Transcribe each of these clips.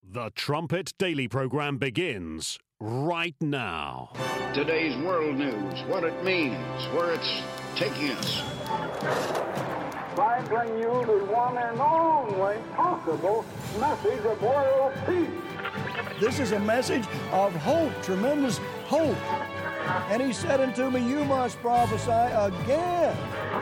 The Trumpet Daily program begins right now. Today's world news, what it means, where it's taking us. I bring you the one and only possible message of world peace. This is a message of hope, tremendous hope. And he said unto me, you must prophesy again.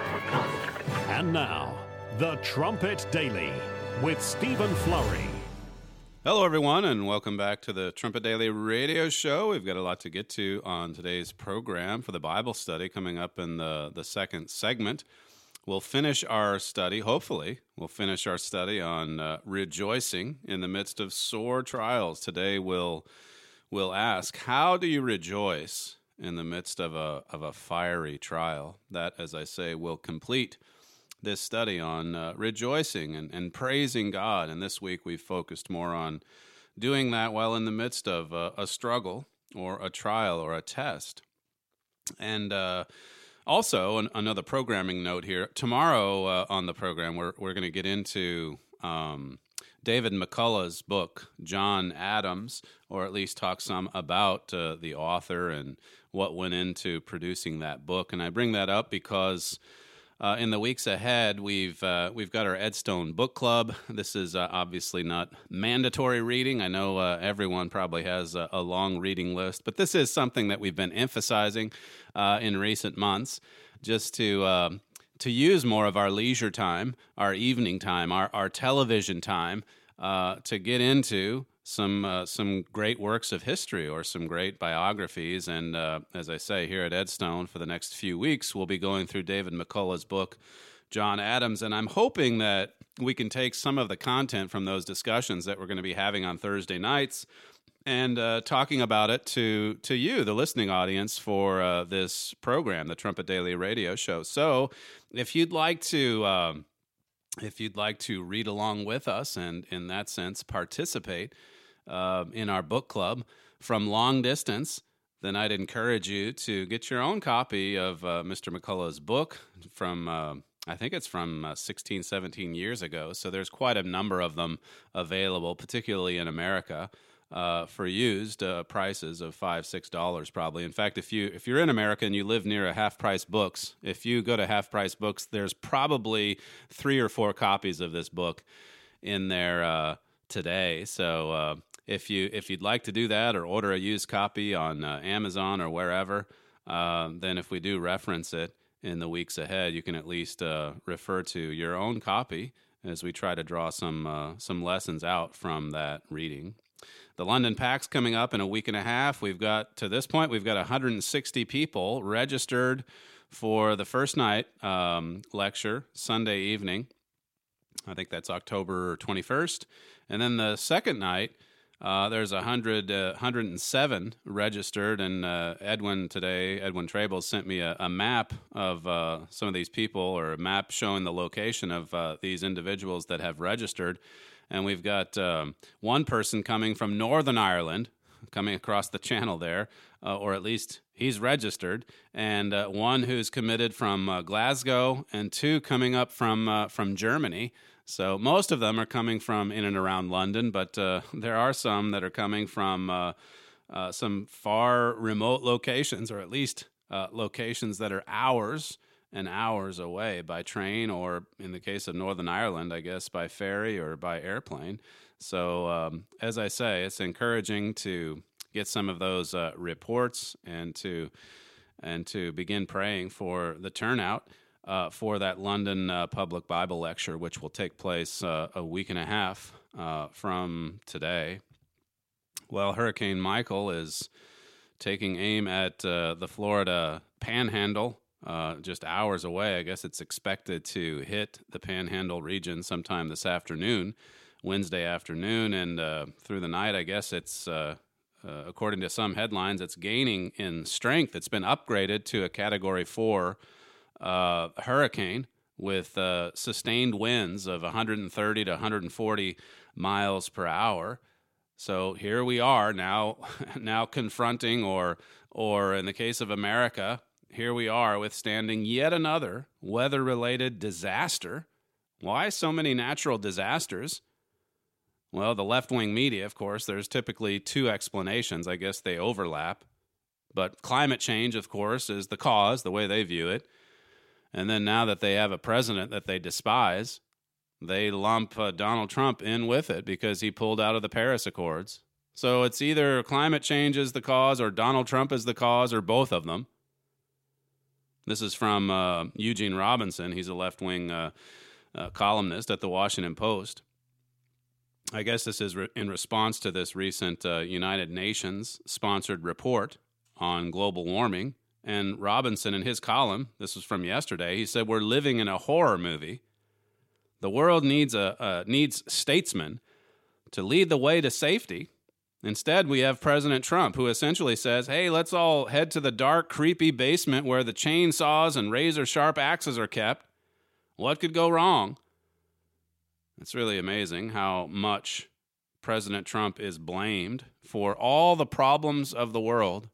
And now, The Trumpet Daily with Stephen Flurry. Hello, everyone, and welcome back to the Trumpet Daily radio show. We've got a lot to get to on today's program for the Bible study coming up in the second segment. We'll finish our study, hopefully, on rejoicing in the midst of sore trials. Today we'll ask, how do you rejoice in the midst of a fiery trial? That, as I say, will complete this study on rejoicing and praising God. And this week we've focused more on doing that while in the midst of a struggle or a trial or a test. And also, another programming note here. Tomorrow on the program, we're going to get into David McCullough's book, John Adams, or at least talk some about the author and what went into producing that book. And I bring that up because in the weeks ahead, we've got our Edstone Book Club. This is obviously not mandatory reading. I know everyone probably has a long reading list, but this is something that we've been emphasizing in recent months, just to use more of our leisure time, our evening time, our television time, to get into some great works of history or some great biographies. And as I say, here at Edstone for the next few weeks, we'll be going through David McCullough's book, John Adams. And I'm hoping that we can take some of the content from those discussions that we're going to be having on Thursday nights and talking about it to you, the listening audience, for this program, the Trumpet Daily radio show. So if you'd like to read along with us and, in that sense, participate in our book club from long distance, then I'd encourage you to get your own copy of Mr. McCullough's book from, I think it's from 16, 17 years ago. So there's quite a number of them available, particularly in America, for used prices of $5, $6 probably. In fact, if you're in America and you live near a Half Price Books, if you go to Half Price Books, there's probably 3 or 4 copies of this book in there today. So if you'd like to do that or order a used copy on Amazon or wherever, then if we do reference it in the weeks ahead, you can at least refer to your own copy as we try to draw some lessons out from that reading. The London PAX coming up in a week and a half. To this point, we've got 160 people registered for the first night lecture, Sunday evening. I think that's October 21st. And then the second night, there's 107 registered, and Edwin Trabel sent me a map of some of these people, or a map showing the location of these individuals that have registered. And we've got one person coming from Northern Ireland, coming across the channel there, or at least he's registered, and one who's committed from Glasgow, and 2 coming up from Germany. So most of them are coming from in and around London, but there are some that are coming from some far remote locations, or at least locations that are hours and hours away by train, or in the case of Northern Ireland, I guess by ferry or by airplane. So as I say, it's encouraging to get some of those reports and to begin praying for the turnout for that London Public Bible Lecture, which will take place a week and a half from today. Well, Hurricane Michael is taking aim at the Florida Panhandle, just hours away. I guess it's expected to hit the Panhandle region sometime this afternoon, Wednesday afternoon, and through the night. I guess it's, according to some headlines, it's gaining in strength. It's been upgraded to a Category 4 hurricane with sustained winds of 130 to 140 miles per hour. So here we are now confronting, or in the case of America, here we are withstanding yet another weather-related disaster. Why so many natural disasters? Well, the left-wing media, of course, there's typically two explanations. I guess they overlap. But climate change, of course, is the cause, the way they view it. And then now that they have a president that they despise, they lump Donald Trump in with it because he pulled out of the Paris Accords. So it's either climate change is the cause or Donald Trump is the cause or both of them. This is from Eugene Robinson. He's a left-wing columnist at the Washington Post. I guess this is in response to this recent United Nations sponsored report on global warming. And Robinson, in his column, this was from yesterday, he said, we're living in a horror movie. The world needs needs statesmen to lead the way to safety. Instead, we have President Trump, who essentially says, hey, let's all head to the dark, creepy basement where the chainsaws and razor-sharp axes are kept. What could go wrong? It's really amazing how much President Trump is blamed for all the problems of the world.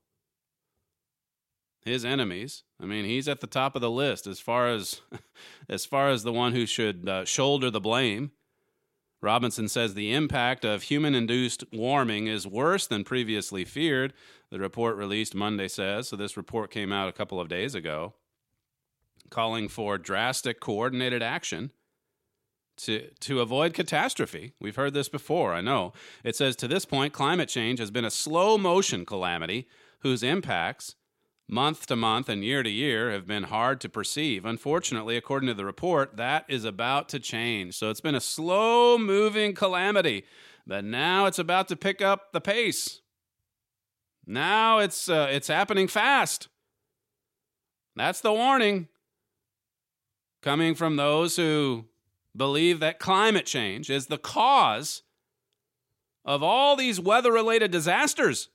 His enemies, I mean, he's at the top of the list as far as the one who should shoulder the blame. Robinson says the impact of human-induced warming is worse than previously feared, the report released Monday says. So this report came out a couple of days ago, calling for drastic coordinated action to avoid catastrophe. We've heard this before, I know. It says, to this point, climate change has been a slow-motion calamity whose impacts, month to month and year to year, have been hard to perceive. Unfortunately, according to the report, that is about to change. So it's been a slow-moving calamity, but now it's about to pick up the pace. Now it's happening fast. That's the warning coming from those who believe that climate change is the cause of all these weather-related disasters.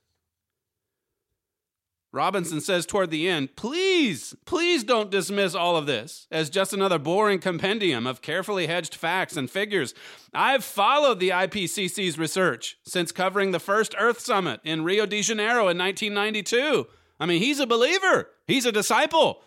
Robinson says toward the end, please don't dismiss all of this as just another boring compendium of carefully hedged facts and figures. I've followed the IPCC's research since covering the first Earth Summit in Rio de Janeiro in 1992. I mean, he's a believer. He's a disciple.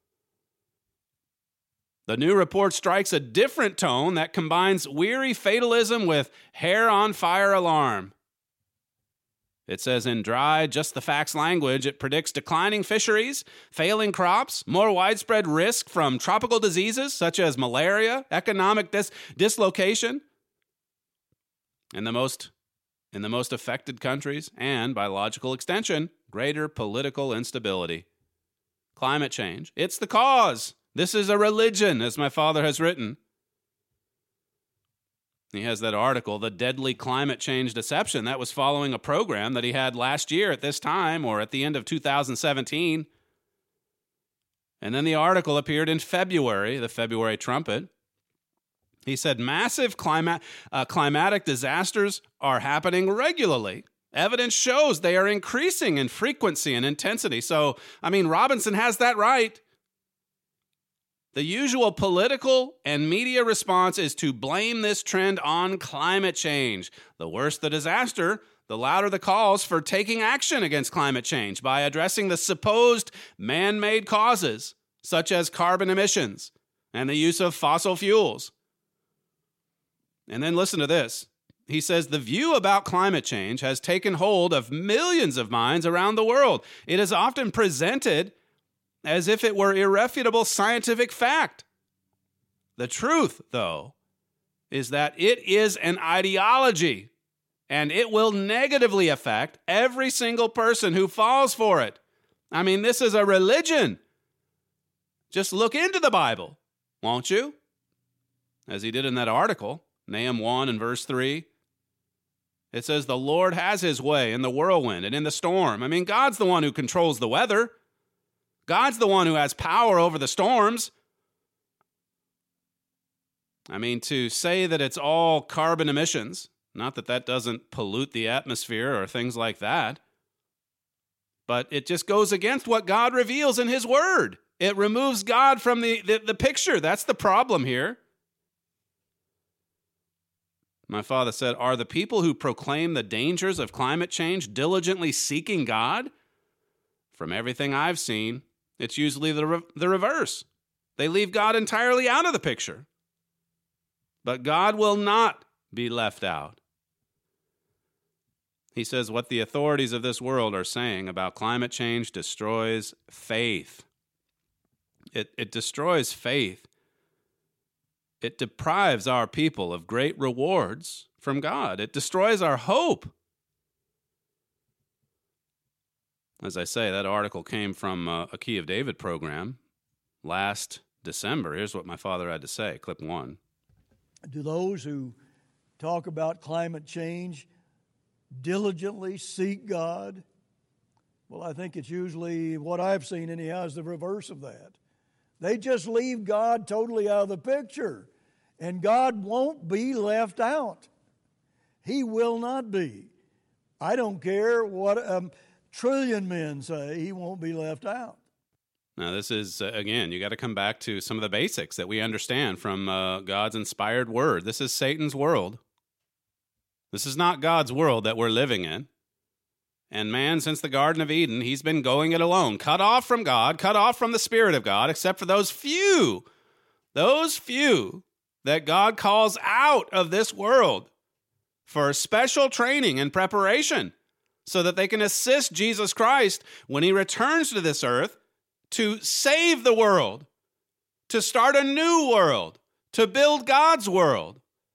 The new report strikes a different tone that combines weary fatalism with hair-on-fire alarm. It says in dry, just-the-facts language, it predicts declining fisheries, failing crops, more widespread risk from tropical diseases such as malaria, economic dislocation in the most affected countries, and, by logical extension, greater political instability. Climate change, it's the cause. This is a religion, as my father has written. He has that article, The Deadly Climate Change Deception. That was following a program that he had last year at this time, or at the end of 2017. And then the article appeared in February, the February Trumpet. He said massive climatic disasters are happening regularly. Evidence shows they are increasing in frequency and intensity. So, I mean, Robinson has that right. The usual political and media response is to blame this trend on climate change. The worse the disaster, the louder the calls for taking action against climate change by addressing the supposed man-made causes, such as carbon emissions and the use of fossil fuels. And then listen to this. He says the view about climate change has taken hold of millions of minds around the world. It is often presented as if it were irrefutable scientific fact. The truth, though, is that it is an ideology, and it will negatively affect every single person who falls for it. I mean, this is a religion. Just look into the Bible, won't you? As he did in that article, Nahum 1 and verse 3. It says, the Lord has his way in the whirlwind and in the storm. I mean, God's the one who controls the weather. God's the one who has power over the storms. I mean, to say that it's all carbon emissions, not that that doesn't pollute the atmosphere or things like that, but it just goes against what God reveals in his word. It removes God from the picture. That's the problem here. My father said, are the people who proclaim the dangers of climate change diligently seeking God? From everything I've seen, it's usually the reverse. They leave God entirely out of the picture. But God will not be left out. He says what the authorities of this world are saying about climate change destroys faith. It destroys faith. It deprives our people of great rewards from God. It destroys our hope. As I say, that article came from a Key of David program last December. Here's what my father had to say, clip 1. Do those who talk about climate change diligently seek God? Well, I think it's usually, what I've seen anyhow, is the reverse of that. They just leave God totally out of the picture, and God won't be left out. He will not be. I don't care what a trillion men say, he won't be left out. Now, this is, again, you got to come back to some of the basics that we understand from God's inspired word. This is Satan's world. This is not God's world that we're living in. And man, since the Garden of Eden, he's been going it alone, cut off from God, cut off from the Spirit of God, except for those few that God calls out of this world for special training and preparation so that they can assist Jesus Christ when he returns to this earth to save the world, to start a new world, to build God's world.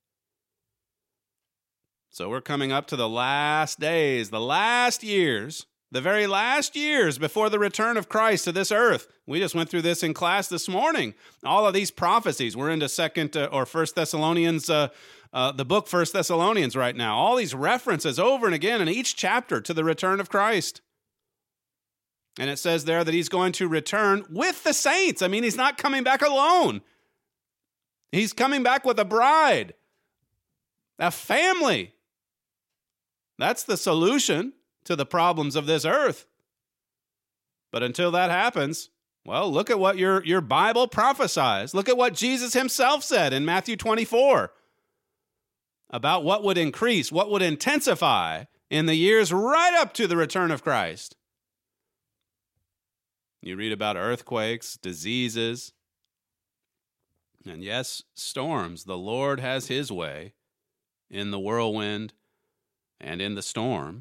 So we're coming up to the last days, the last years, the very last years before the return of Christ to this earth. We just went through this in class this morning. All of these prophecies. We're into First Thessalonians, the book First Thessalonians right now. All these references over and again in each chapter to the return of Christ. And it says there that he's going to return with the saints. I mean, he's not coming back alone. He's coming back with a bride, a family. That's the solution to the problems of this earth. But until that happens, well, look at what your Bible prophesies. Look at what Jesus himself said in Matthew 24 about what would increase, what would intensify in the years right up to the return of Christ. You read about earthquakes, diseases, and yes, storms. The Lord has his way in the whirlwind and in the storm.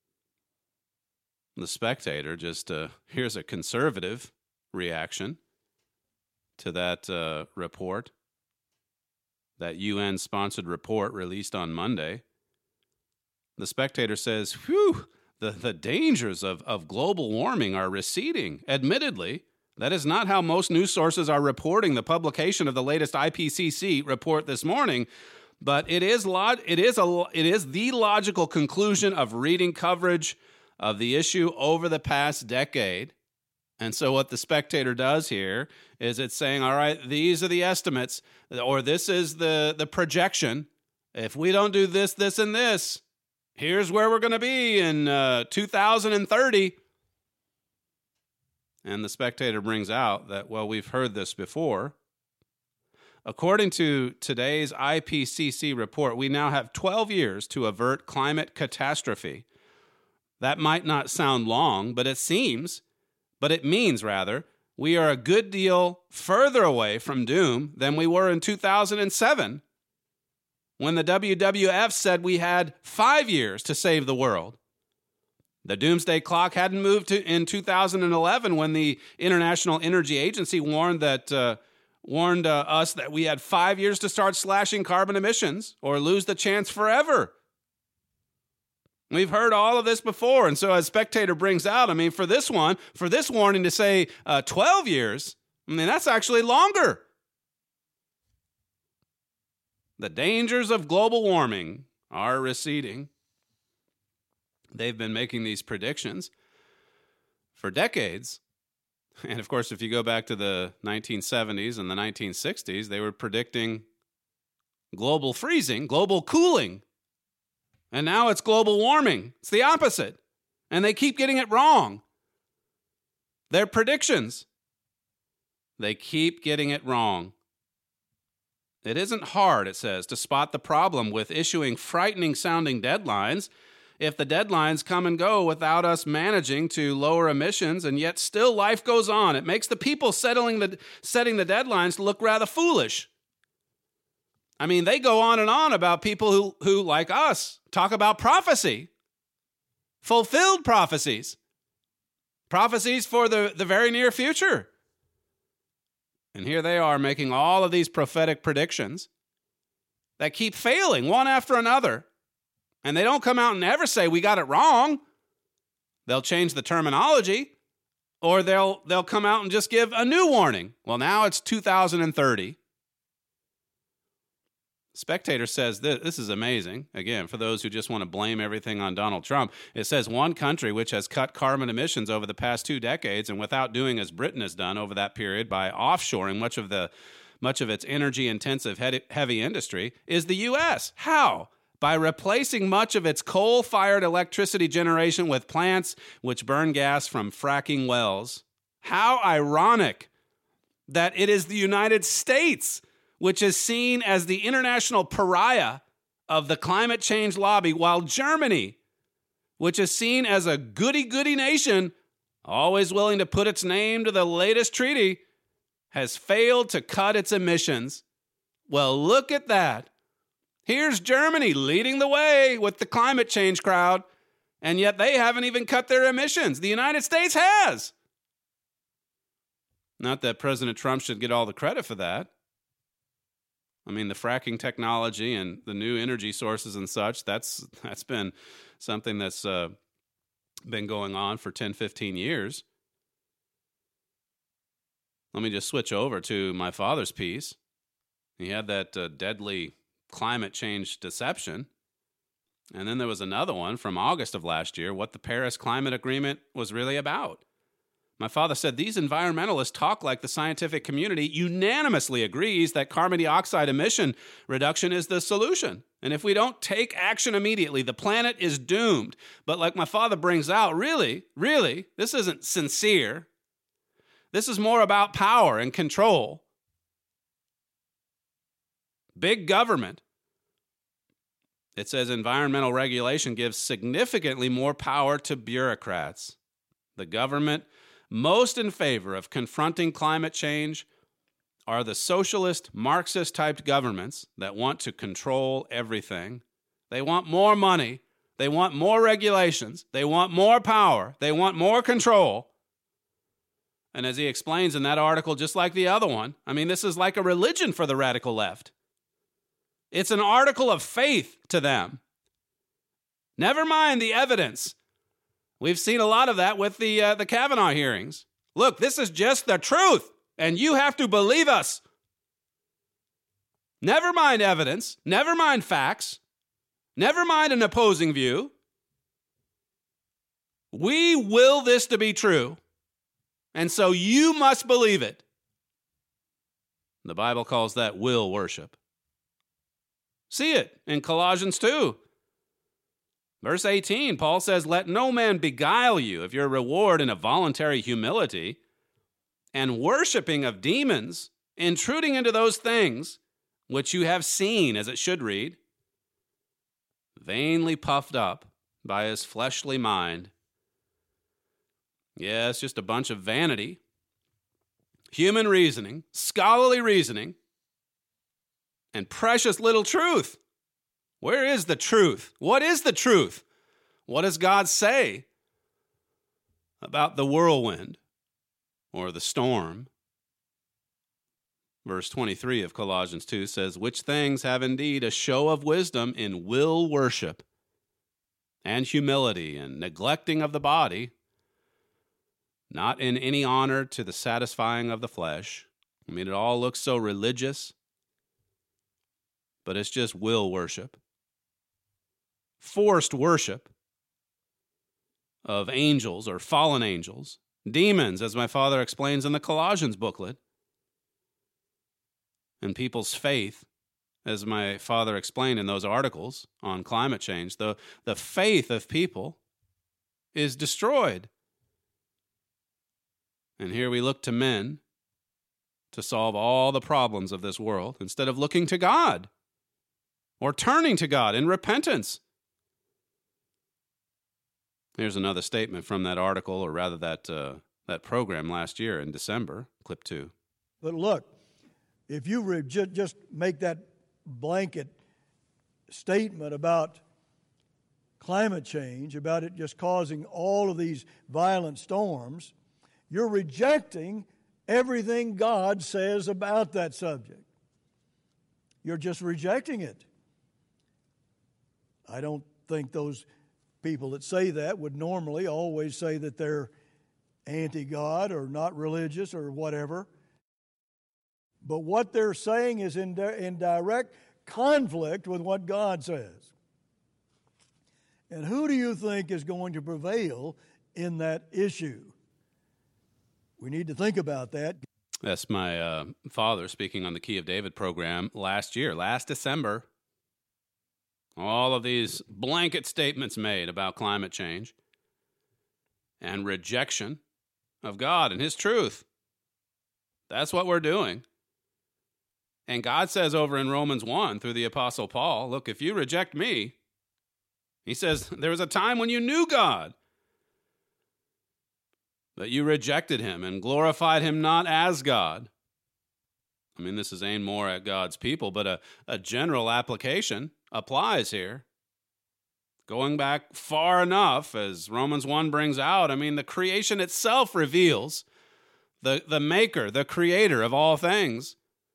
The Spectator just, here's a conservative reaction to that report, that UN-sponsored report released on Monday. The Spectator says, the dangers of global warming are receding. Admittedly, that is not how most news sources are reporting the publication of the latest IPCC report this morning, but it is the logical conclusion of reading coverage of the issue over the past decade. And so what the Spectator does here is it's saying, all right, these are the estimates, or this is the projection. If we don't do this, this, and this, here's where we're going to be in 2030. And the Spectator brings out that, well, we've heard this before. According to today's IPCC report, we now have 12 years to avert climate catastrophe. That might not sound long, but it means, we are a good deal further away from doom than we were in 2007, when the WWF said we had 5 years to save the world. The doomsday clock hadn't moved in 2011, when the International Energy Agency warned us that we had 5 years to start slashing carbon emissions or lose the chance forever. We've heard all of this before, and so as Spectator brings out, I mean, for this warning to say 12 years, I mean, that's actually longer. The dangers of global warming are receding. They've been making these predictions for decades. And of course, if you go back to the 1970s and the 1960s, they were predicting global freezing, global cooling. And now it's global warming. It's the opposite. And they keep getting it wrong. Their predictions, they keep getting it wrong. It isn't hard, it says, to spot the problem with issuing frightening-sounding deadlines if the deadlines come and go without us managing to lower emissions, and yet still life goes on. It makes the people setting the deadlines look rather foolish. I mean, they go on and on about people who like us, talk about prophecy. fulfilled prophecies. Prophecies for the very near future. And here they are making all of these prophetic predictions that keep failing one after another. And they don't come out and ever say, we got it wrong. They'll change the terminology, or they'll come out and just give a new warning. Well, now it's 2030. Spectator says this is amazing. Again, for those who just want to blame everything on Donald Trump, it says one country which has cut carbon emissions over the past 2 decades and without doing as Britain has done over that period by offshoring much of its energy-intensive heavy industry is the U.S. How? By replacing much of its coal-fired electricity generation with plants which burn gas from fracking wells. How ironic that it is the United States which is seen as the international pariah of the climate change lobby, while Germany, which is seen as a goody-goody nation, always willing to put its name to the latest treaty, has failed to cut its emissions. Well, look at that. Here's Germany leading the way with the climate change crowd, and yet they haven't even cut their emissions. The United States has. Not that President Trump should get all the credit for that. I mean, the fracking technology and the new energy sources and such, that's been something that's been going on for 10, 15 years. Let me just switch over to my father's piece. He had that deadly climate change deception. And then there was another one from August of last year, what the Paris Climate Agreement was really about. My father said these environmentalists talk like the scientific community unanimously agrees that carbon dioxide emission reduction is the solution. And if we don't take action immediately, the planet is doomed. But like my father brings out, really, this isn't sincere. This is more about power and control. Big government. It says environmental regulation gives significantly more power to bureaucrats. The government most in favor of confronting climate change are the socialist, Marxist-type governments that want to control everything. They want more money. They want more regulations. They want more power. They want more control. And as he explains in that article, just like the other one, I mean, this is like a religion for the radical left. It's an article of faith to them. Never mind the evidence. We've seen a lot of that with the Kavanaugh hearings. Look, this is just the truth, and you have to believe us. Never mind evidence. Never mind facts. Never mind an opposing view. We will this to be true, and so you must believe it. The Bible calls that will worship. See it in Colossians 2. Verse 18, Paul says, let no man beguile you of your reward in a voluntary humility and worshiping of demons, intruding into those things which you have seen, as it should read, vainly puffed up by his fleshly mind. Yeah, it's just a bunch of vanity, human reasoning, scholarly reasoning, and precious little truth. Where is the truth? What is the truth? What does God say about the whirlwind or the storm? Verse 23 of Colossians 2 says, which things have indeed a show of wisdom in will worship and humility and neglecting of the body, not in any honor to the satisfying of the flesh. I mean, it all looks so religious, but it's just will worship. Forced worship of angels or fallen angels, demons, as my father explains in the Colossians booklet, and people's faith, as my father explained in those articles on climate change. The faith of people is destroyed. And here we look to men to solve all the problems of this world instead of looking to God or turning to God in repentance. Here's another statement from that article, or rather that program last year in December, clip 2. But look, if you just make that blanket statement about climate change, about it just causing all of these violent storms, you're rejecting everything God says about that subject. You're just rejecting it. I don't think those people that say that would normally always say that they're anti-God or not religious or whatever. But what they're saying is in direct conflict with what God says. And who do you think is going to prevail in that issue? We need to think about that. That's my father speaking on the Key of David program last December. All of these blanket statements made about climate change and rejection of God and His truth. That's what we're doing. And God says over in Romans 1 through the Apostle Paul, look, if you reject me, He says, there was a time when you knew God, but you rejected Him and glorified Him not as God. I mean, this is aimed more at God's people, but a general application applies here. Going back far enough, as Romans 1 brings out, I mean, the creation itself reveals the maker, the creator of all things.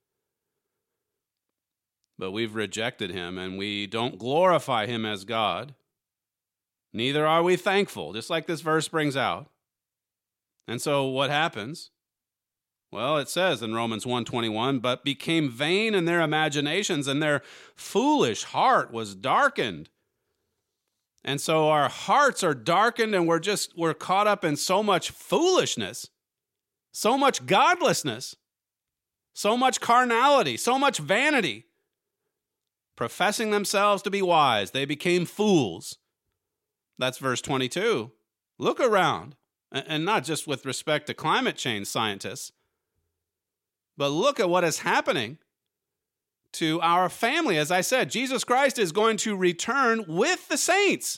But we've rejected Him, and we don't glorify Him as God. Neither are we thankful, just like this verse brings out. And so what happens? Well, it says in Romans 1:21, but became vain in their imaginations, and their foolish heart was darkened. And so our hearts are darkened, and we're caught up in so much foolishness, so much godlessness, so much carnality, so much vanity. Professing themselves to be wise, they became fools. That's verse 22. Look around, and not just with respect to climate change scientists, but look at what is happening to our family. As I said, Jesus Christ is going to return with the saints.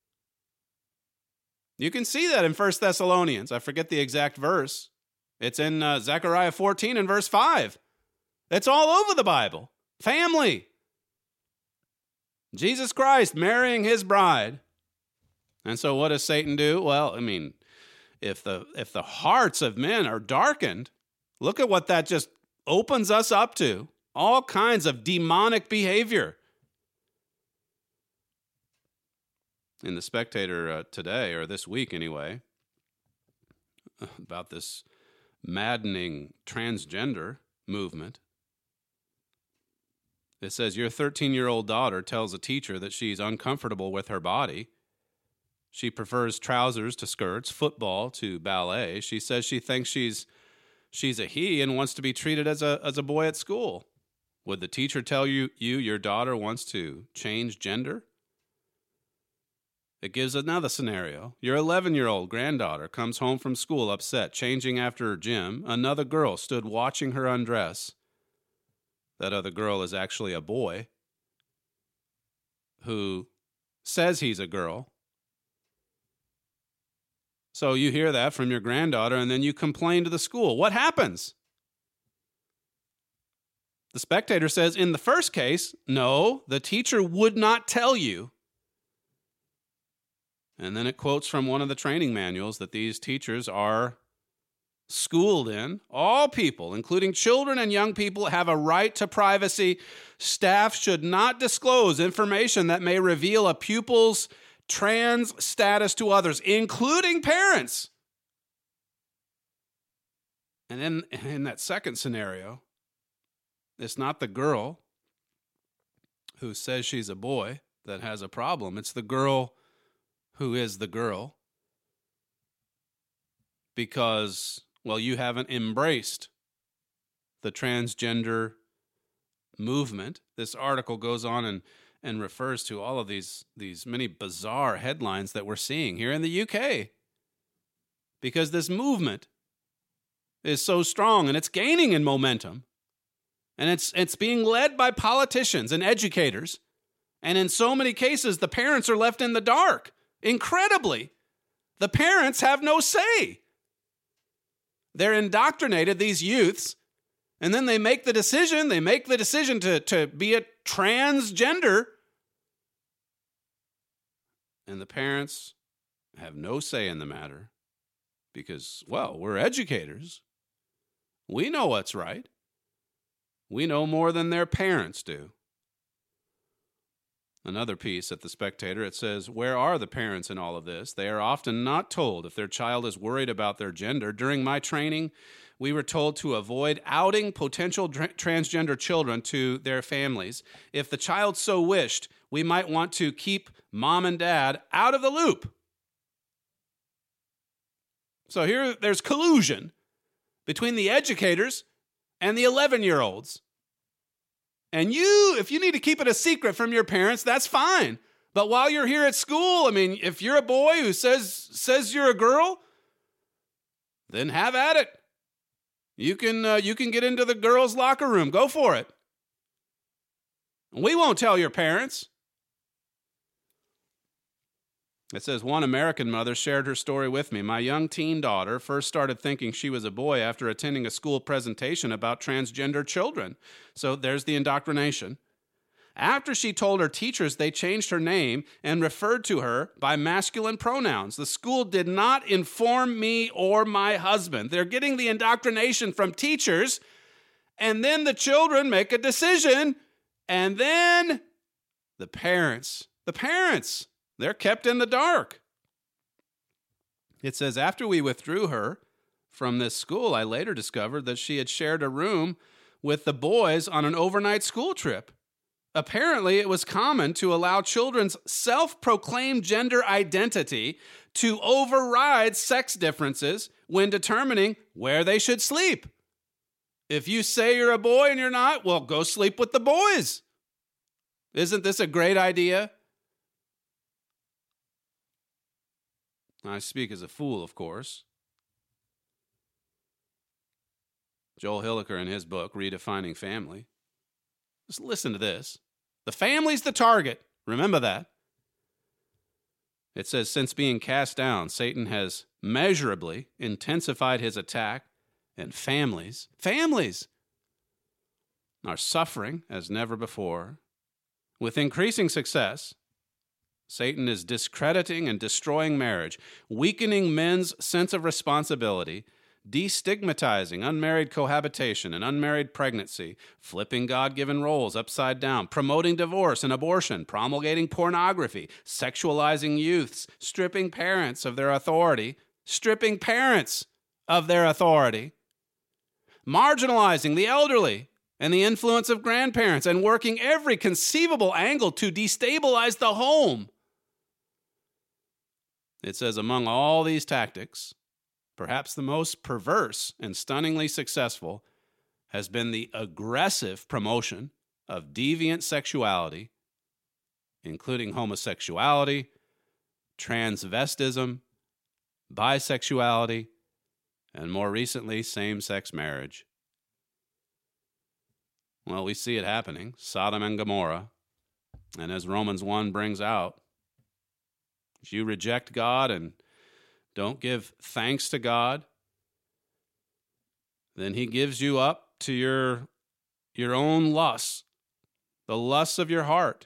You can see that in 1 Thessalonians. I forget the exact verse. It's in Zechariah 14 and verse 5. It's all over the Bible. Family. Jesus Christ marrying His bride. And so what does Satan do? Well, I mean, if the hearts of men are darkened, look at what that just opens us up to. All kinds of demonic behavior. In the Spectator today, or this week anyway, about this maddening transgender movement, it says, your 13-year-old daughter tells a teacher that she's uncomfortable with her body. She prefers trousers to skirts, football to ballet. She says she thinks she's a he and wants to be treated as a boy at school. Would the teacher tell you your daughter wants to change gender? It gives another scenario. Your 11-year-old granddaughter comes home from school upset, changing after gym. Another girl stood watching her undress. That other girl is actually a boy who says he's a girl. So you hear that from your granddaughter, and then you complain to the school. What happens? The Spectator says, in the first case, no, the teacher would not tell you. And then it quotes from one of the training manuals that these teachers are schooled in. All people, including children and young people, have a right to privacy. Staff should not disclose information that may reveal a pupil's trans status to others, including parents. And then in that second scenario, it's not the girl who says she's a boy that has a problem. It's the girl who is the girl because, well, you haven't embraced the transgender movement. This article goes on and refers to all of these many bizarre headlines that we're seeing here in the UK because this movement is so strong and it's gaining in momentum. And it's being led by politicians and educators. And in so many cases, the parents are left in the dark. Incredibly, the parents have no say. They're indoctrinated, these youths, and then they make the decision. They make the decision to be a transgender. And the parents have no say in the matter because, well, we're educators. We know what's right. We know more than their parents do. Another piece at The Spectator, it says, where are the parents in all of this? They are often not told if their child is worried about their gender. During my training, we were told to avoid outing potential transgender children to their families. If the child so wished, we might want to keep mom and dad out of the loop. So here there's collusion between the educators and the 11-year-olds. And if you need to keep it a secret from your parents, that's fine. But while you're here at school, I mean, if you're a boy who says you're a girl, then have at it. You can get into the girls' locker room. Go for it. We won't tell your parents. It says, one American mother shared her story with me. My young teen daughter first started thinking she was a boy after attending a school presentation about transgender children. So there's the indoctrination. After she told her teachers, they changed her name and referred to her by masculine pronouns. The school did not inform me or my husband. They're getting the indoctrination from teachers, and then the children make a decision, and then the parents, they're kept in the dark. It says, after we withdrew her from this school, I later discovered that she had shared a room with the boys on an overnight school trip. Apparently, it was common to allow children's self-proclaimed gender identity to override sex differences when determining where they should sleep. If you say you're a boy and you're not, well, go sleep with the boys. Isn't this a great idea? I speak as a fool, of course. Joel Hilliker in his book, Redefining Family. Just listen to this. The family's the target. Remember that. It says, since being cast down, Satan has measurably intensified his attack, and families are suffering as never before. With increasing success, Satan is discrediting and destroying marriage, weakening men's sense of responsibility, destigmatizing unmarried cohabitation and unmarried pregnancy, flipping God-given roles upside down, promoting divorce and abortion, promulgating pornography, sexualizing youths, stripping parents of their authority, marginalizing the elderly and the influence of grandparents, and working every conceivable angle to destabilize the home. It says, among all these tactics, perhaps the most perverse and stunningly successful has been the aggressive promotion of deviant sexuality, including homosexuality, transvestism, bisexuality, and more recently, same-sex marriage. Well, we see it happening, Sodom and Gomorrah. And as Romans 1 brings out, if you reject God and don't give thanks to God, then he gives you up to your own lusts, the lusts of your heart.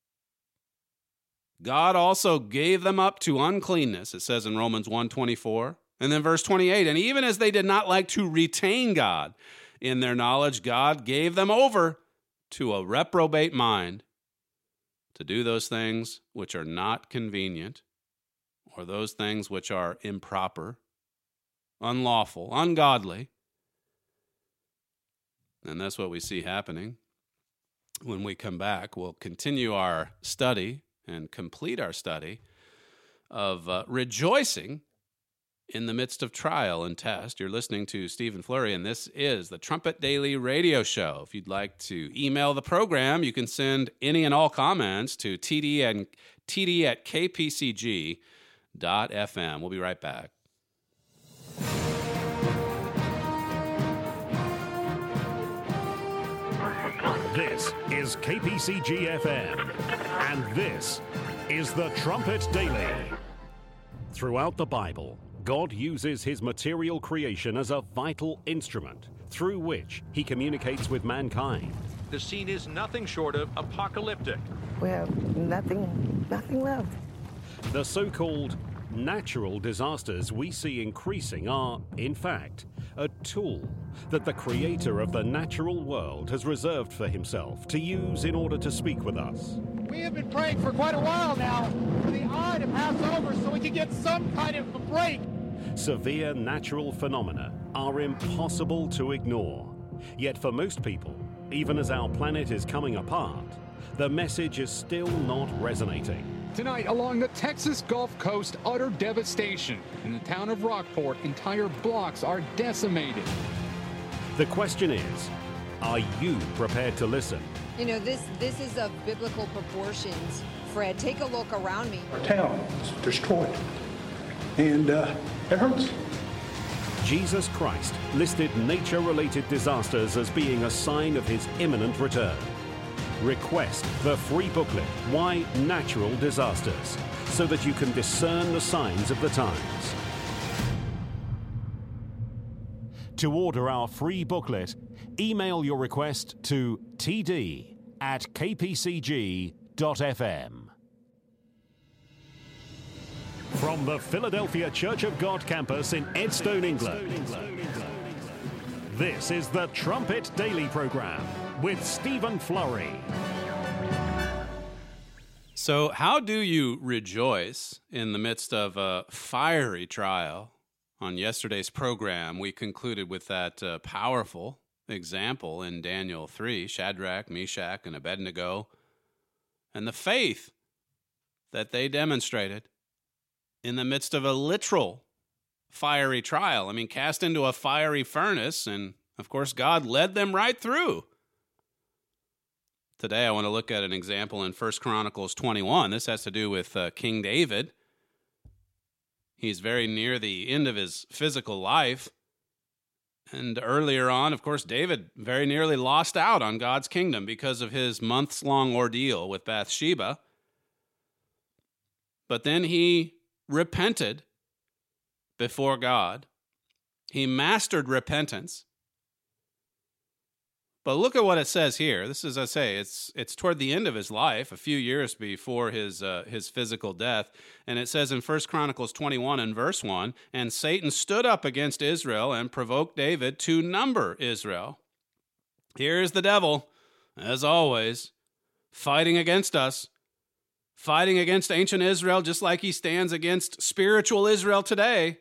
God also gave them up to uncleanness, it says in Romans 1:24. And then verse 28, and even as they did not like to retain God in their knowledge, God gave them over to a reprobate mind to do those things which are not convenient, or those things which are improper, unlawful, ungodly. And that's what we see happening. When we come back, we'll continue our study and complete our study of rejoicing in the midst of trial and test. You're listening to Stephen Flurry, and this is the Trumpet Daily Radio Show. If you'd like to email the program, you can send any and all comments to td@kpcg.fm. We'll be right back. This is KPCG-FM, and this is the Trumpet Daily. Throughout the Bible, God uses his material creation as a vital instrument through which he communicates with mankind. The scene is nothing short of apocalyptic. We have nothing left. The so-called natural disasters we see increasing are, in fact, a tool that the creator of the natural world has reserved for himself to use in order to speak with us. We have been praying for quite a while now for the eye to pass over so we can get some kind of a break. Severe natural phenomena are impossible to ignore. Yet for most people, even as our planet is coming apart, the message is still not resonating. Tonight, along the Texas Gulf Coast, utter devastation. In the town of Rockport, entire blocks are decimated. The question is, are you prepared to listen? You know, this is of biblical proportions. Fred, take a look around me. Our town is destroyed, and it hurts. Jesus Christ listed nature-related disasters as being a sign of his imminent return. Request the free booklet, Why Natural Disasters, so that you can discern the signs of the times. To order our free booklet, email your request to td@kpcg.fm. From the Philadelphia Church of God campus in Edstone, England, this is the Trumpet Daily Program with Stephen Flurry. So, how do you rejoice in the midst of a fiery trial? On yesterday's program, we concluded with that powerful example in Daniel 3, Shadrach, Meshach, and Abednego, and the faith that they demonstrated in the midst of a literal fiery trial. I mean, cast into a fiery furnace, and of course, God led them right through. Today, I want to look at an example in 1 Chronicles 21. This has to do with King David. He's very near the end of his physical life. And earlier on, of course, David very nearly lost out on God's kingdom because of his months-long ordeal with Bathsheba. But then he repented before God. He mastered repentance. But look at what it says here. This is, I say, it's toward the end of his life, a few years before his physical death. And it says in 1 Chronicles 21 and verse 1, "And Satan stood up against Israel and provoked David to number Israel." Here is the devil, as always, fighting against us, fighting against ancient Israel just like he stands against spiritual Israel today.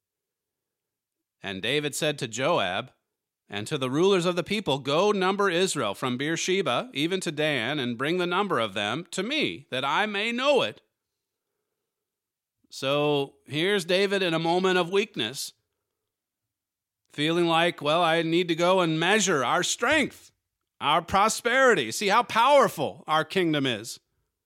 And David said to Joab and to the rulers of the people, "Go number Israel from Beersheba even to Dan, and bring the number of them to me, that I may know it." So here's David in a moment of weakness, feeling like, well, I need to go and measure our strength, our prosperity, see how powerful our kingdom is.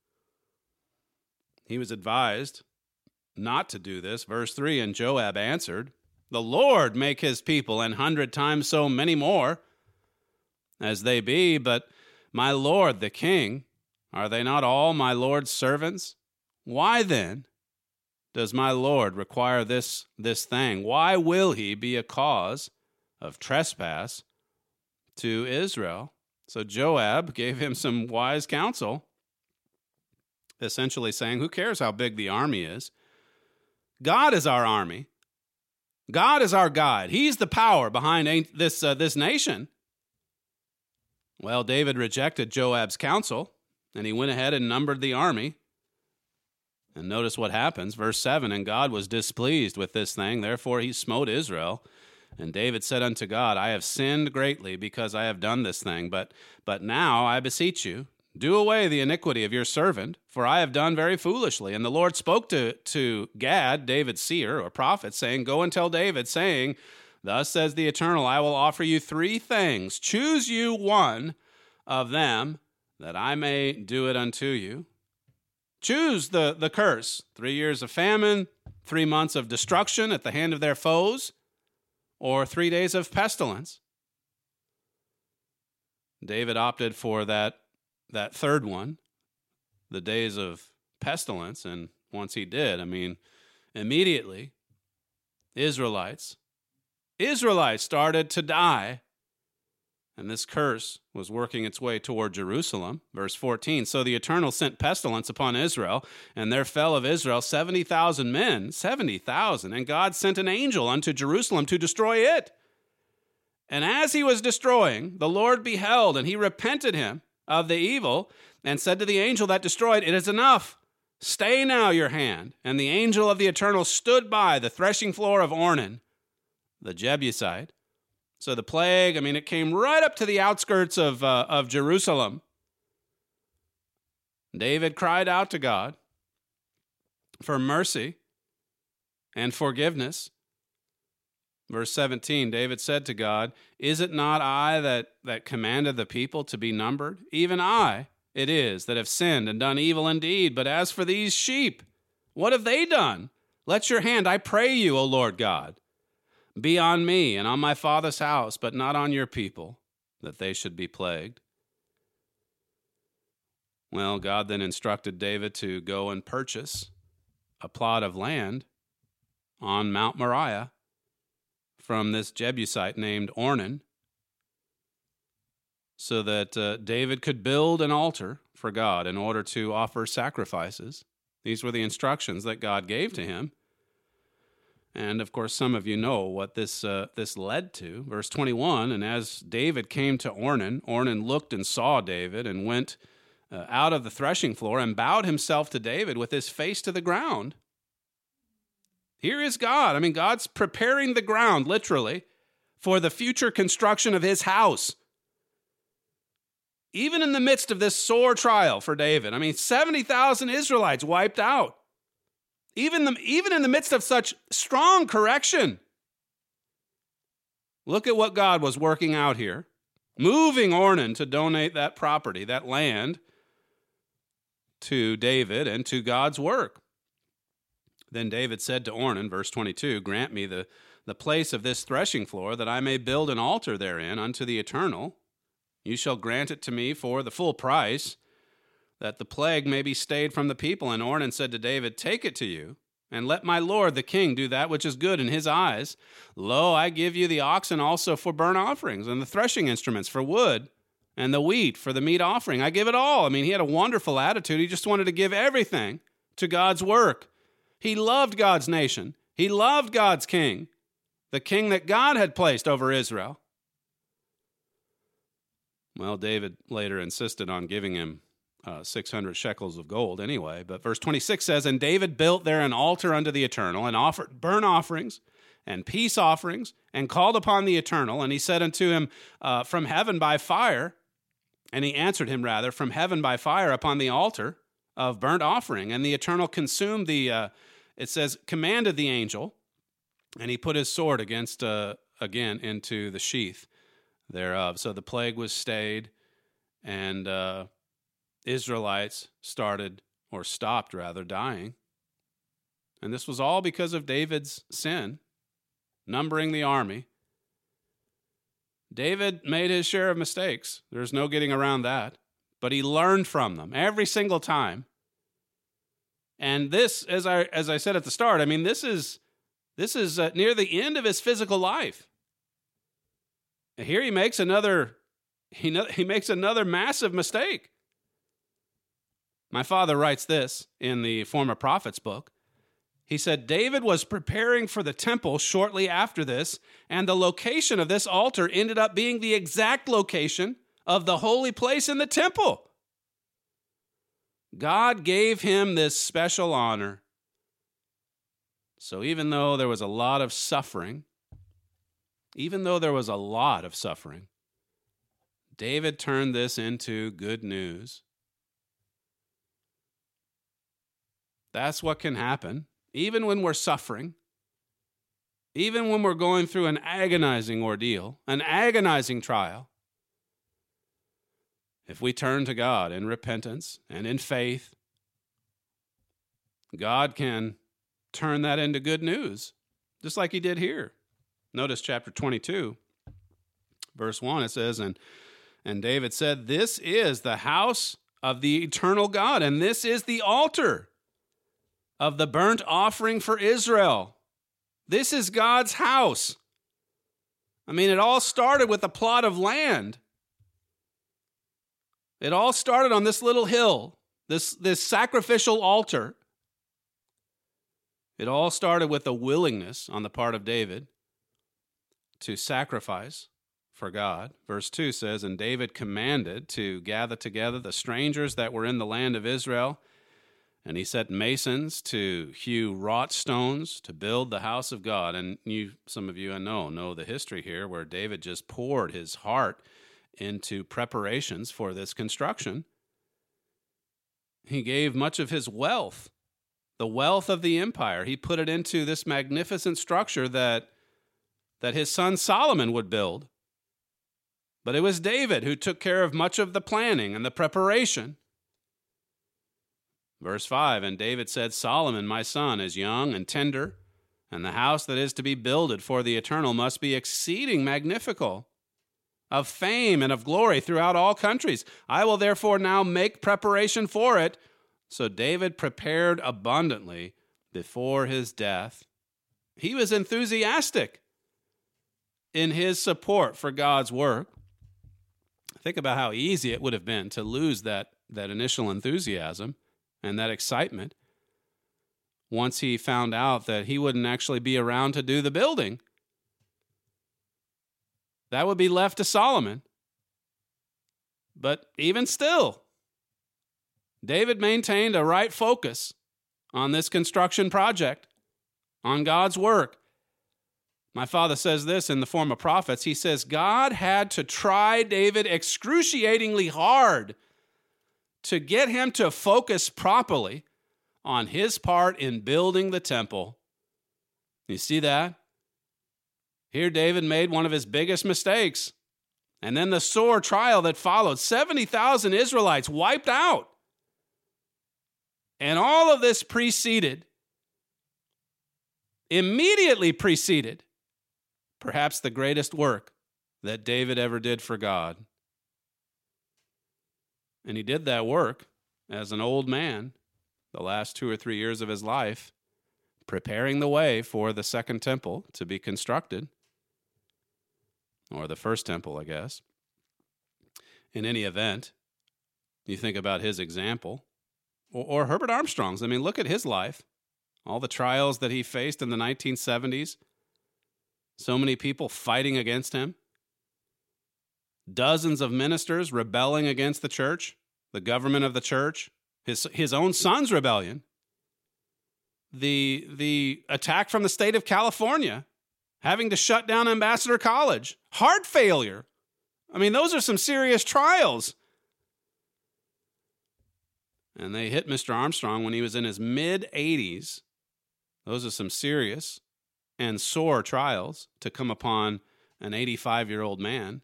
He was advised not to do this. Verse 3, "And Joab answered, The Lord make his people 100 times so many more as they be, but my lord the king, are they not all my lord's servants? Why then does my lord require this thing? Why will he be a cause of trespass to Israel?" So Joab gave him some wise counsel, essentially saying, who cares how big the army is? God is our army. God is our guide. He's the power behind this nation. Well, David rejected Joab's counsel, and he went ahead and numbered the army. And notice what happens. Verse 7, "And God was displeased with this thing, therefore he smote Israel. And David said unto God, I have sinned greatly because I have done this thing. But now I beseech you, do away the iniquity of your servant, for I have done very foolishly. And the Lord spoke to Gad, David's seer or prophet, saying, Go and tell David, saying, Thus says the Eternal, I will offer you 3 things. Choose you one of them, that I may do it unto you. Choose the curse, 3 years of famine, 3 months of destruction at the hand of their foes, or 3 days of pestilence. David opted for that third one, the days of pestilence, and once he did, immediately, Israelites started to die, And this curse was working its way toward Jerusalem. Verse 14, so the Eternal sent pestilence upon Israel, and there fell of Israel 70,000 men, 70,000, and God sent an angel unto Jerusalem to destroy it. And as he was destroying, the Lord beheld, and he repented him of the evil, and said to the angel that destroyed, it is enough. Stay now your hand. And the angel of the Eternal stood by the threshing floor of Ornan, the Jebusite. So the plague, it came right up to the outskirts of Jerusalem. David cried out to God for mercy and forgiveness. Verse 17, David said to God, is it not I that commanded the people to be numbered? Even I it is that have sinned and done evil indeed. But as for these sheep, what have they done? Let your hand, I pray you, O Lord God, be on me and on my father's house, but not on your people, that they should be plagued. Well, God then instructed David to go and purchase a plot of land on Mount Moriah from this Jebusite named Ornan, so that David could build an altar for God in order to offer sacrifices. These were the instructions that God gave to him. And, of course, some of you know what this led to. Verse 21, and as David came to Ornan, Ornan looked and saw David and went out of the threshing floor and bowed himself to David with his face to the ground. Here is God. God's preparing the ground, literally, for the future construction of his house. Even in the midst of this sore trial for David, 70,000 Israelites wiped out. Even in the midst of such strong correction. Look at what God was working out here. Moving Ornan to donate that property, that land, to David and to God's work. Then David said to Ornan, verse 22, grant me the place of this threshing floor, that I may build an altar therein unto the Eternal. You shall grant it to me for the full price, that the plague may be stayed from the people. And Ornan said to David, take it to you, and let my lord the king do that which is good in his eyes. Lo, I give you the oxen also for burnt offerings, and the threshing instruments for wood, and the wheat for the meat offering. I give it all. He had a wonderful attitude. He just wanted to give everything to God's work. He loved God's nation. He loved God's king, the king that God had placed over Israel. Well, David later insisted on giving him 600 shekels of gold anyway. But verse 26 says, and David built there an altar unto the Eternal, and offered burnt offerings and peace offerings, and called upon the Eternal. And he said unto him, from heaven by fire, and he answered him rather, from heaven by fire upon the altar of burnt offering. And the Eternal consumed it says, commanded the angel, and he put his sword again into the sheath thereof. So the plague was stayed, and Israelites stopped dying. And this was all because of David's sin, numbering the army. David made his share of mistakes. There's no getting around that. But he learned from them every single time. And this, as I said at the start, this is near the end of his physical life. And here he makes another massive mistake. My father writes this in the Former Prophets book. He said, David was preparing for the temple shortly after this, and the location of this altar ended up being the exact location of the holy place in the temple. God gave him this special honor. So even though there was a lot of suffering, David turned this into good news. That's what can happen, even when we're suffering, even when we're going through an agonizing ordeal, an agonizing trial. If we turn to God in repentance and in faith, God can turn that into good news, just like he did here. Notice chapter 22, verse 1, it says, And David said, this is the house of the eternal God, and this is the altar of the burnt offering for Israel. This is God's house. It all started with a plot of land It all started on this little hill, this sacrificial altar. It all started with a willingness on the part of David to sacrifice for God. Verse 2 says, "And David commanded to gather together the strangers that were in the land of Israel, and he set masons to hew wrought stones to build the house of God." And some of you I know the history here, where David just poured his heart into preparations for this construction. He gave much of his wealth, the wealth of the empire. He put it into this magnificent structure that his son Solomon would build. But it was David who took care of much of the planning and the preparation. Verse 5, "And David said, Solomon, my son, is young and tender, and the house that is to be builded for the Eternal must be exceeding magnifical, of fame and of glory throughout all countries. I will therefore now make preparation for it." So David prepared abundantly before his death. He was enthusiastic in his support for God's work. Think about how easy it would have been to lose that initial enthusiasm and that excitement once he found out that he wouldn't actually be around to do the building. That would be left to Solomon. But even still, David maintained a right focus on this construction project, on God's work. My father says this in the form of prophets. He says, God had to try David excruciatingly hard to get him to focus properly on his part in building the temple. You see that? Here David made one of his biggest mistakes. And then the sore trial that followed, 70,000 Israelites wiped out. And all of this immediately preceded, perhaps the greatest work that David ever did for God. And he did that work as an old man, the last 2 or 3 years of his life, preparing the way for the second temple to be constructed. Or the first temple, I guess. In any event, you think about his example. Or Herbert Armstrong's. I mean, look at his life. All the trials that he faced in the 1970s. So many people fighting against him. Dozens of ministers rebelling against the church, the government of the church, his own son's rebellion. The attack from the state of California, having to shut down Ambassador College, heart failure. I mean, those are some serious trials. And they hit Mr. Armstrong when he was in his mid-80s. Those are some serious and sore trials to come upon an 85-year-old man.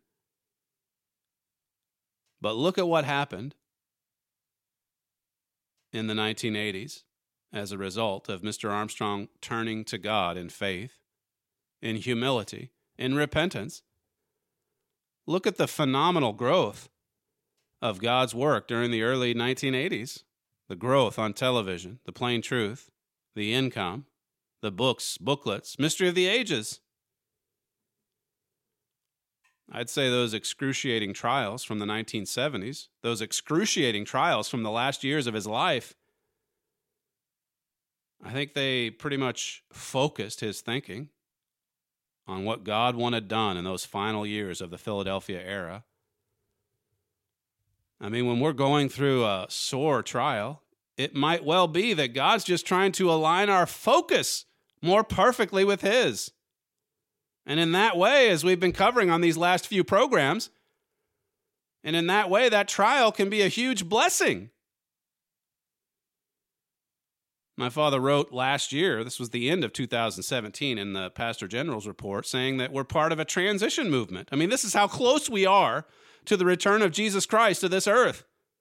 But look at what happened in the 1980s as a result of Mr. Armstrong turning to God in faith, in humility, in repentance. Look at the phenomenal growth of God's work during the early 1980s. The growth on television, the plain truth, the income, the books, booklets, Mystery of the Ages. I'd say those excruciating trials from the 1970s, those excruciating trials from the last years of his life, I think they pretty much focused his thinking on what God wanted done in those final years of the Philadelphia era. I mean, when we're going through a sore trial, it might well be that God's just trying to align our focus more perfectly with His. And in that way, as we've been covering on these last few programs, and in that way, that trial can be a huge blessing. My father wrote last year, this was the end of 2017 in the Pastor General's report, saying that we're part of a transition movement. I mean, this is how close we are to the return of Jesus Christ to this earth.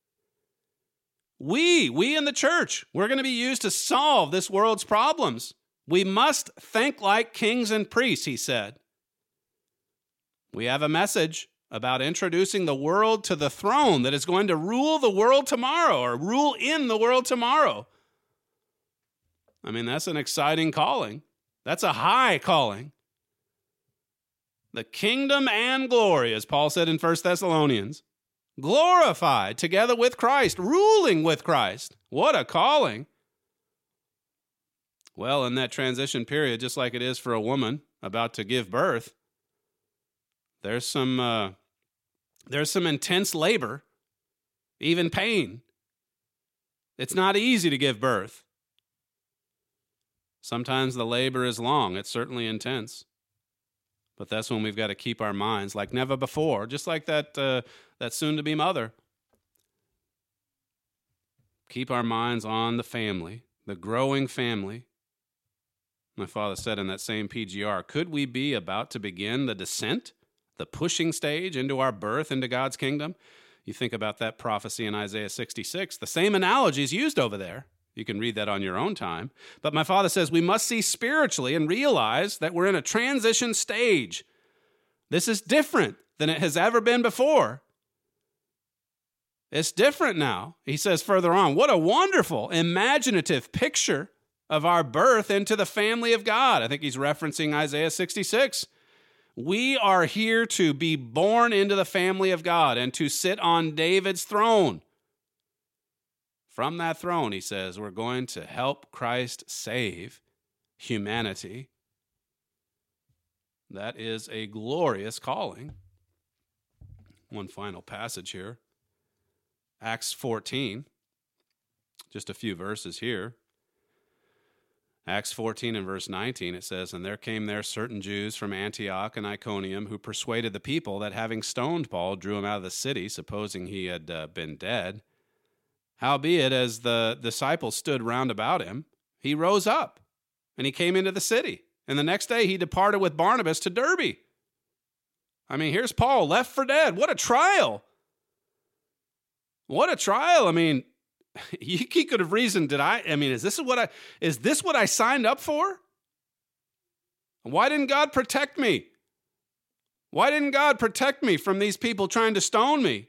We in the church, we're going to be used to solve this world's problems. We must think like kings and priests, he said. We have a message about introducing the world to the throne that is going to rule the world tomorrow, or rule in the world tomorrow. I mean, that's an exciting calling. That's a high calling. The kingdom and glory, as Paul said in 1 Thessalonians. glorified together with Christ, ruling with Christ. What a calling. Well, in that transition period, just like it is for a woman about to give birth, there's some intense labor, even pain. It's not easy to give birth. Sometimes the labor is long. It's certainly intense. But that's when we've got to keep our minds like never before, just like that soon-to-be mother. Keep our minds on the family, the growing family. My father said in that same PGR, could we be about to begin the descent, the pushing stage into our birth into God's kingdom? You think about that prophecy in Isaiah 66, the same analogy is used over there. You can read that on your own time. But my father says we must see spiritually and realize that we're in a transition stage. This is different than it has ever been before. It's different now. He says further on, what a wonderful, imaginative picture of our birth into the family of God. I think he's referencing Isaiah 66. We are here to be born into the family of God and to sit on David's throne. From that throne, he says, we're going to help Christ save humanity. That is a glorious calling. One final passage here. Acts 14, just a few verses here. Acts 14 and verse 19, it says, and there came there certain Jews from Antioch and Iconium who persuaded the people that having stoned Paul, drew him out of the city, supposing he had been dead. Howbeit, as the disciples stood round about him, he rose up, and he came into the city. And the next day he departed with Barnabas to Derbe. I mean, here's Paul, left for dead. What a trial. What a trial. I mean, he could have reasoned, is this what I signed up for? Why didn't God protect me? Why didn't God protect me from these people trying to stone me?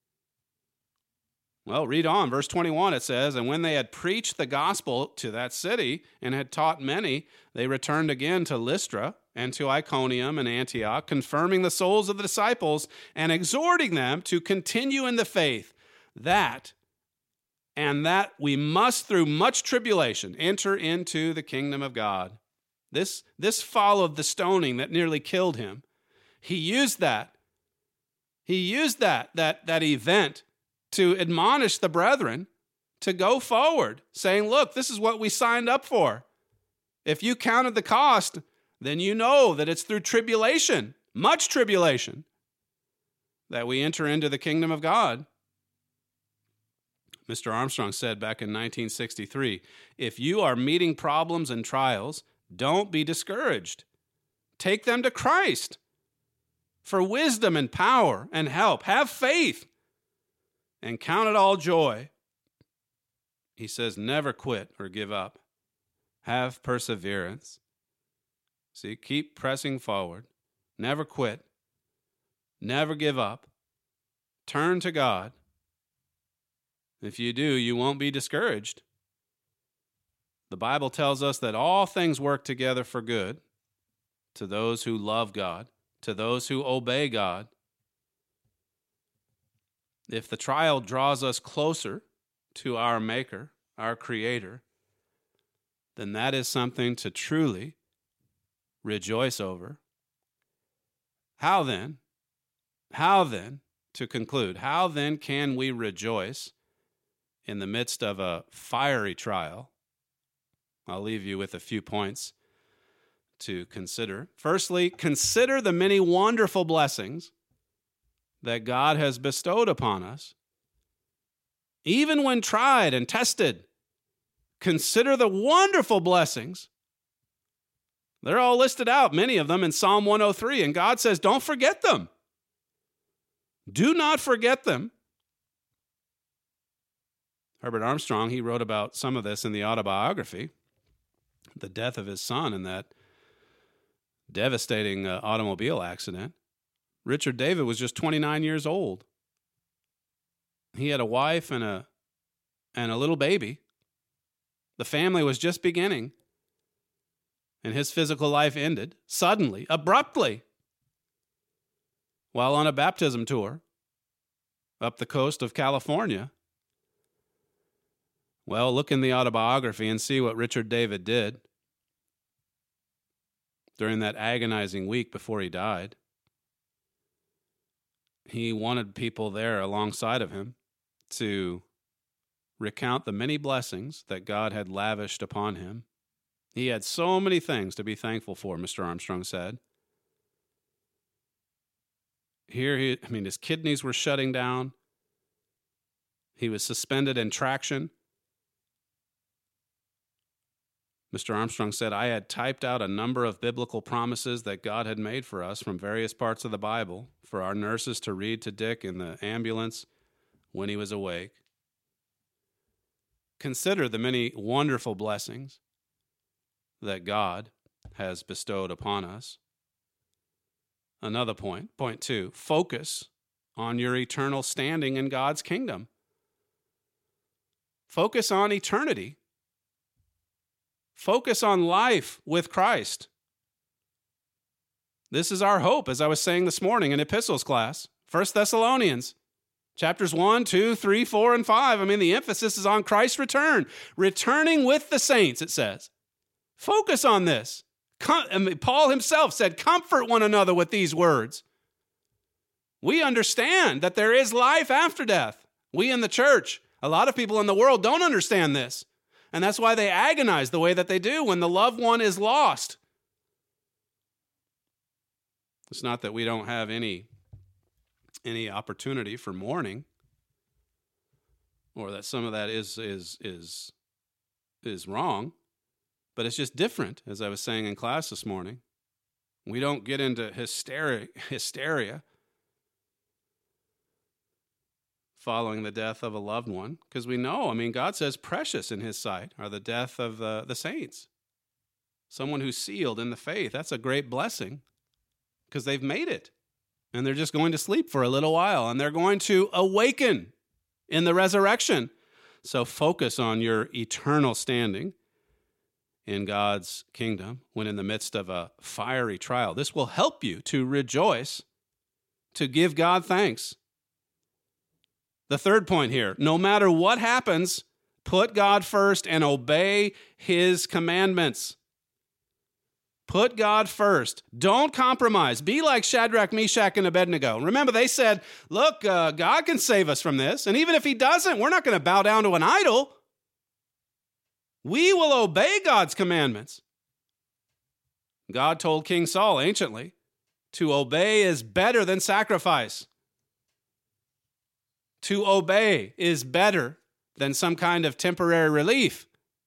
Well, read on. Verse 21, it says, and when they had preached the gospel to that city and had taught many, they returned again to Lystra and to Iconium and Antioch, confirming the souls of the disciples and exhorting them to continue in the faith, that we must through much tribulation enter into the kingdom of God. This followed the stoning that nearly killed him. He used that event to admonish the brethren to go forward, saying, look, this is what we signed up for. If you counted the cost, then you know that it's through tribulation, much tribulation, that we enter into the kingdom of God. Mr. Armstrong said back in 1963, if you are meeting problems and trials, don't be discouraged. Take them to Christ for wisdom and power and help. Have faith. And count it all joy. He says, never quit or give up. Have perseverance. See, keep pressing forward. Never quit. Never give up. Turn to God. If you do, you won't be discouraged. The Bible tells us that all things work together for good to those who love God, to those who obey God. If the trial draws us closer to our Maker, our Creator, then that is something to truly rejoice over. How then, to conclude, how then can we rejoice in the midst of a fiery trial? I'll leave you with a few points to consider. Firstly, consider the many wonderful blessings that God has bestowed upon us. Even when tried and tested, consider the wonderful blessings. They're all listed out, many of them in Psalm 103, and God says, don't forget them. Do not forget them. Herbert Armstrong, he wrote about some of this in the autobiography, the death of his son in that devastating automobile accident. Richard David was just 29 years old. He had a wife and a little baby. The family was just beginning. And his physical life ended suddenly, abruptly, while on a baptism tour. up the coast of California. Well, look in the autobiography and see what Richard David did during that agonizing week before he died. He wanted people there alongside of him to recount the many blessings that God had lavished upon him. He had so many things to be thankful for, Mr. Armstrong said. His kidneys were shutting down. He was suspended in traction. Mr. Armstrong said, I had typed out a number of biblical promises that God had made for us from various parts of the Bible for our nurses to read to Dick in the ambulance when he was awake. Consider the many wonderful blessings that God has bestowed upon us. Another point 2, focus on your eternal standing in God's kingdom. Focus on eternity. Focus on life with Christ. This is our hope, as I was saying this morning in epistles class. 1 Thessalonians, chapters 1, 2, 3, 4, and 5. The emphasis is on Christ's return. Returning with the saints, it says. Focus on this. Paul himself said, comfort one another with these words. We understand that there is life after death. We in the church, a lot of people in the world don't understand this. And that's why they agonize the way that they do when the loved one is lost. It's not that we don't have any opportunity for mourning, or that some of that is wrong, but it's just different, as I was saying in class this morning. We don't get into hysteria following the death of a loved one, because we know, God says precious in his sight are the death of the saints. Someone who's sealed in the faith, that's a great blessing, because they've made it, and they're just going to sleep for a little while, and they're going to awaken in the resurrection. So focus on your eternal standing in God's kingdom when in the midst of a fiery trial. This will help you to rejoice, to give God thanks. The third point here, no matter what happens, put God first and obey his commandments. Put God first. Don't compromise. Be like Shadrach, Meshach, and Abednego. Remember, they said, look, God can save us from this. And even if he doesn't, we're not going to bow down to an idol. We will obey God's commandments. God told King Saul anciently, to obey is better than sacrifice. To obey is better than some kind of temporary relief.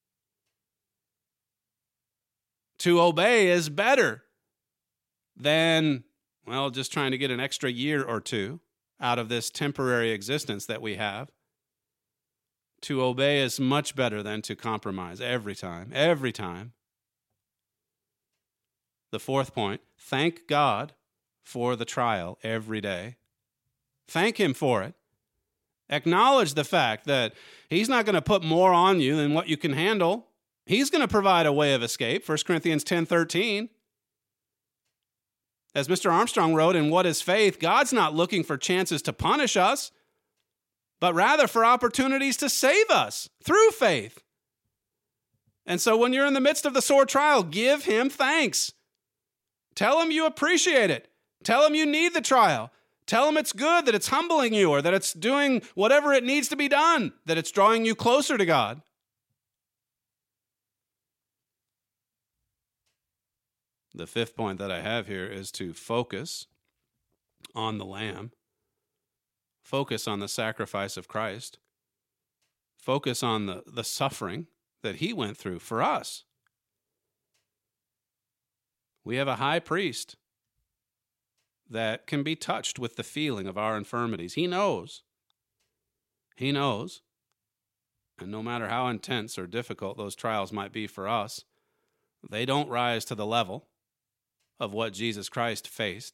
To obey is better than, just trying to get an extra year or two out of this temporary existence that we have. To obey is much better than to compromise every time. The fourth point, thank God for the trial every day. Thank him for it. Acknowledge the fact that he's not going to put more on you than what you can handle. He's going to provide a way of escape, 1 Corinthians 10:13. As Mr. Armstrong wrote in What is Faith, God's not looking for chances to punish us, but rather for opportunities to save us through faith. And so when you're in the midst of the sore trial, give him thanks. Tell him you appreciate it. Tell him you need the trial. Tell him it's good, that it's humbling you, or that it's doing whatever it needs to be done, that it's drawing you closer to God. The fifth point that I have here is to focus on the Lamb. Focus on the sacrifice of Christ. Focus on the suffering that he went through for us. We have a high priest that can be touched with the feeling of our infirmities. He knows. He knows. And no matter how intense or difficult those trials might be for us, they don't rise to the level of what Jesus Christ faced.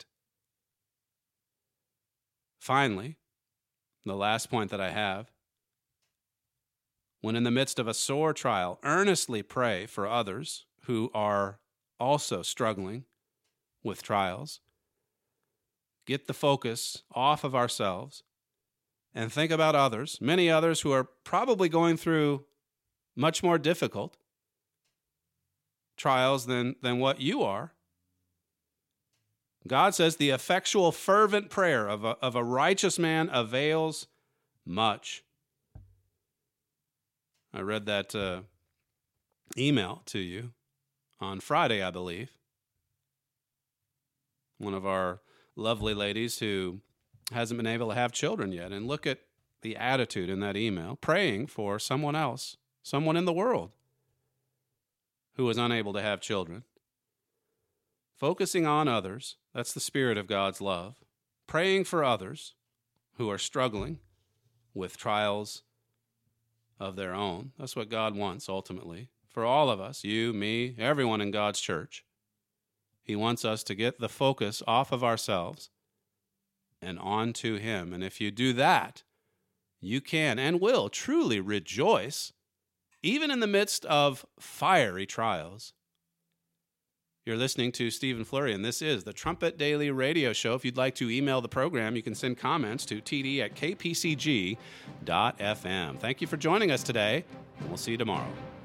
Finally, the last point that I have, when in the midst of a sore trial, earnestly pray for others who are also struggling with trials. Get the focus off of ourselves and think about others, many others who are probably going through much more difficult trials than what you are. God says the effectual, fervent prayer of a righteous man avails much. I read that email to you on Friday, I believe. One of our lovely ladies who hasn't been able to have children yet. And look at the attitude in that email, praying for someone else, someone in the world who is unable to have children. Focusing on others, that's the spirit of God's love. Praying for others who are struggling with trials of their own. That's what God wants ultimately for all of us, you, me, everyone in God's church. He wants us to get the focus off of ourselves and onto Him. And if you do that, you can and will truly rejoice, even in the midst of fiery trials. You're listening to Stephen Flurry, and this is the Trumpet Daily Radio Show. If you'd like to email the program, you can send comments to td@kpcg.fm. Thank you for joining us today, and we'll see you tomorrow.